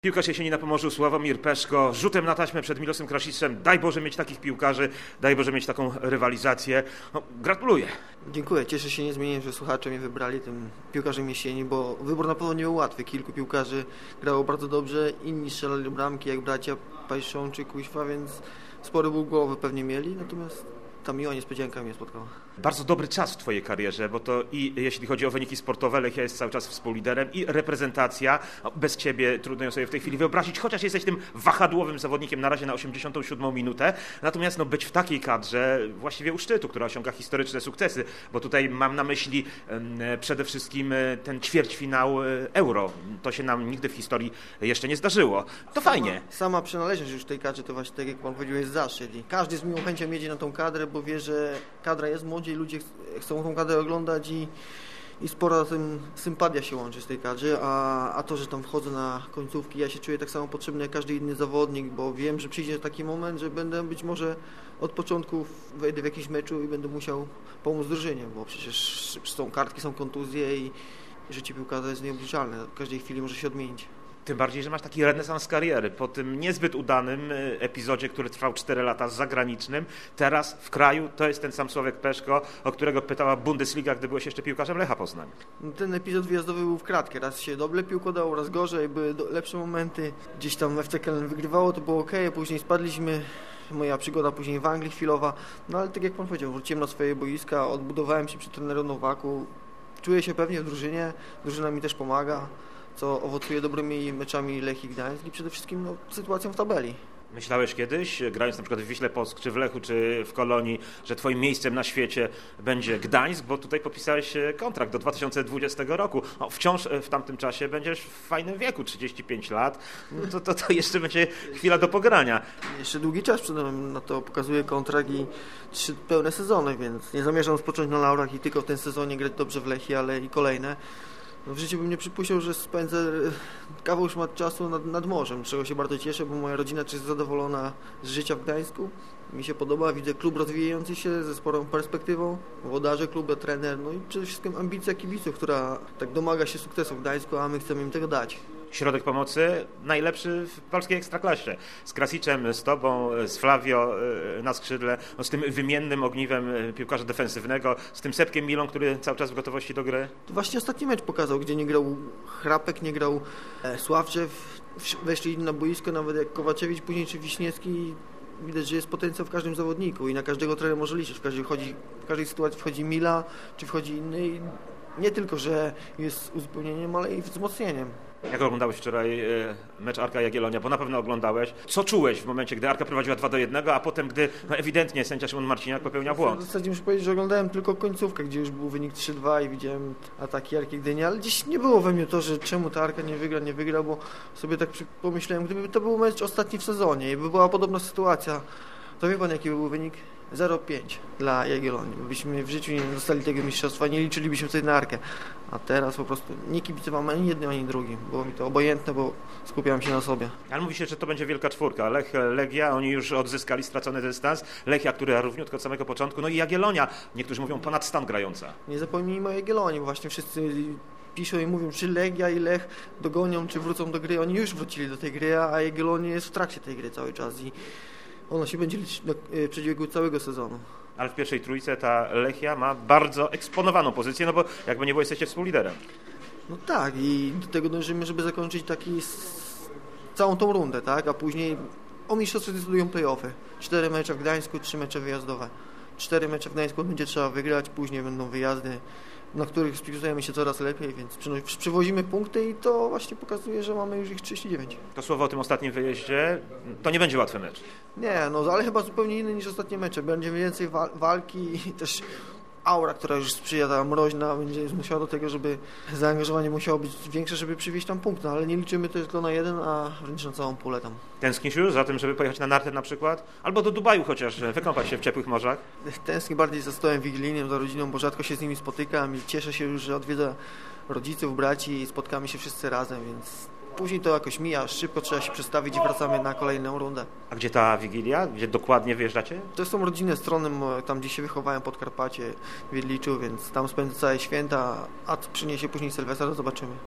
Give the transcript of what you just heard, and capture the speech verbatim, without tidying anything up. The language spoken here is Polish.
Piłkarz jesieni na Pomorzu Sławomir Peszko rzutem na taśmę przed Milosem Krasiczem. Daj Boże mieć takich piłkarzy, daj Boże mieć taką rywalizację. No, gratuluję. Dziękuję, cieszę się niezmiennie, że słuchacze mnie wybrali tym piłkarzem jesieni, bo wybór na pewno nie był łatwy. Kilku piłkarzy grało bardzo dobrze, inni strzelali bramki jak bracia Pajszon czy Kuźwa, więc spory ból głowy pewnie mieli, natomiast ta miła niespodzianka mnie spotkała. Bardzo dobry czas w Twojej karierze, bo to i jeśli chodzi o wyniki sportowe, Lechia jest cały czas współliderem i reprezentacja. Bez Ciebie trudno ją sobie w tej chwili wyobrazić, chociaż jesteś tym wahadłowym zawodnikiem na razie na osiemdziesiątą siódmą minutę. Natomiast no, być w takiej kadrze właściwie u szczytu, która osiąga historyczne sukcesy, bo tutaj mam na myśli um, przede wszystkim ten ćwierćfinał Euro. To się nam nigdy w historii jeszcze nie zdarzyło. To sama, fajnie. Sama przynależność już tej kadrze to właśnie tak jak Pan powiedział jest zaszczyt. I każdy z miłą chęcią jedzie na tą kadrę, bo wie, że kadra jest młodziej, ludzie chcą tą kadrę oglądać i, i spora tym sympatia się łączy z tej kadry, a, a to, że tam wchodzę na końcówki, ja się czuję tak samo potrzebny jak każdy inny zawodnik, bo wiem, że przyjdzie taki moment, że będę być może od początku wejdę w jakiś meczu i będę musiał pomóc drużynie, bo przecież są kartki, są kontuzje i życie piłkarza jest nieobliczalne, w każdej chwili może się odmienić. Tym bardziej, że masz taki renesans kariery. Po tym niezbyt udanym epizodzie, który trwał cztery lata z zagranicznym, teraz w kraju to jest ten sam Sławek Peszko, o którego pytała Bundesliga, gdy byłeś jeszcze piłkarzem Lecha Poznań. Ten epizod wyjazdowy był w kratkę. Raz się dobrze piłko dało, raz gorzej. Były lepsze momenty. Gdzieś tam F C Köln wygrywało, to było ok, a później spadliśmy. Moja przygoda później w Anglii chwilowa. No ale tak jak Pan powiedział, wróciłem na swoje boiska, odbudowałem się przy trenerze Nowaku. Czuję się pewnie w drużynie, drużyna mi też pomaga, co owocuje dobrymi meczami Lechii Gdańsk i przede wszystkim no, sytuacją w tabeli. Myślałeś kiedyś, grając na przykład w Wiśle Płock, czy w Lechu, czy w Kolonii, że Twoim miejscem na świecie będzie Gdańsk, bo tutaj podpisałeś kontrakt do dwa tysiące dwudziestego roku. No, wciąż w tamtym czasie będziesz w fajnym wieku, trzydzieści pięć lat, no to, to, to jeszcze będzie chwila do pogrania. Jeszcze długi czas przede mną, na to pokazuje kontrakt i trzy pełne sezony, więc nie zamierzam spocząć na laurach i tylko w tym sezonie grać dobrze w Lechii, ale i kolejne. No w życiu bym nie przypuszczał, że spędzę kawał szmat czasu nad, nad morzem, czego się bardzo cieszę, bo moja rodzina też jest zadowolona z życia w Gdańsku. Mi się podoba, widzę klub rozwijający się ze sporą perspektywą, włodarze klubu, trener, no i przede wszystkim ambicja kibiców, która tak domaga się sukcesu w Gdańsku, a my chcemy im tego dać. Środek pomocy najlepszy w polskiej ekstraklasie. Z Krasiczem, z Tobą, z Flavio na skrzydle, no z tym wymiennym ogniwem piłkarza defensywnego, z tym Sepkiem Milą, który cały czas w gotowości do gry. To właśnie ostatni mecz pokazał, gdzie nie grał Chrapek, nie grał Sławczew, weszli na boisko, nawet jak Kowaczewicz później czy Wiśniewski. Widać, że jest potencjał w każdym zawodniku i na każdego trenera może liczyć. W każdej, wchodzi, w każdej sytuacji wchodzi Mila, czy wchodzi inny. I nie tylko, że jest uzupełnieniem, ale i wzmocnieniem. Jak oglądałeś wczoraj mecz Arka Jagiellonia, bo na pewno oglądałeś. Co czułeś w momencie, gdy Arka prowadziła dwa do jednego, a potem, gdy no ewidentnie sędzia Szymon Marciniak popełniał błąd? W zasadzie muszę powiedzieć, że oglądałem tylko końcówkę, gdzie już był wynik trzy dwa i widziałem ataki Arki Gdynia, ale gdzieś nie było we mnie to, że czemu ta Arka nie wygra, nie wygra, bo sobie tak pomyślałem, gdyby to był mecz ostatni w sezonie i by była podobna sytuacja, to wie Pan, jaki był wynik? zero pięć dla Jagiellonii. Byśmy w życiu nie dostali tego mistrzostwa, nie liczylibyśmy wtedy na Arkę. A teraz po prostu nie kibicowałem ani jednym, ani drugim. Było mi to obojętne, bo skupiałem się na sobie. Ale mówi się, że to będzie wielka czwórka. Lech, Legia, oni już odzyskali stracony dystans. Lechia, która równiutko od samego początku. No i Jagiellonia, niektórzy mówią ponad stan grająca. Nie zapomnijmy o Jagiellonii, bo właśnie wszyscy piszą i mówią, czy Legia i Lech dogonią, czy wrócą do gry. Oni już wrócili do tej gry, a Jagiellonia jest w trakcie tej gry cały czas i ono się będzie liczyć na przebiegu całego sezonu. Ale w pierwszej trójce ta Lechia ma bardzo eksponowaną pozycję, no bo jakby nie było, jesteście współliderem. No tak i do tego dążymy, żeby zakończyć taki całą tą rundę, tak? A później o mistrzostwie decydują play-offy. Cztery mecze w Gdańsku, trzy mecze wyjazdowe. Cztery mecze w Gdańsku będzie trzeba wygrać, później będą wyjazdy, na których spisujemy się coraz lepiej, więc przywozimy punkty i to właśnie pokazuje, że mamy już ich trzydzieści dziewięć. To słowo o tym ostatnim wyjeździe, to nie będzie łatwy mecz. Nie, no ale chyba zupełnie inny niż ostatnie mecze. Będzie więcej wa- walki i też aura, która już sprzyja, ta mroźna, będzie zmuszała do tego, żeby zaangażowanie musiało być większe, żeby przywieźć tam punkt, no, ale nie liczymy to tylko na jeden, a wręcz na całą pulę tam. Tęsknisz już za tym, żeby pojechać na narty na przykład? Albo do Dubaju chociaż, wykąpać się w ciepłych morzach? Tęsknię bardziej za stołem wigilijnym, za rodziną, bo rzadko się z nimi spotykam i cieszę się już, że odwiedzę rodziców, braci i spotkamy się wszyscy razem, więc później to jakoś mija, szybko trzeba się przestawić i wracamy na kolejną rundę. A gdzie ta Wigilia? Gdzie dokładnie wyjeżdżacie? To są rodzinne strony, tam gdzie się wychowałem, Podkarpacie, w Wiedliczu, więc tam spędzę całe święta, a co przyniesie później Sylwestra, to zobaczymy.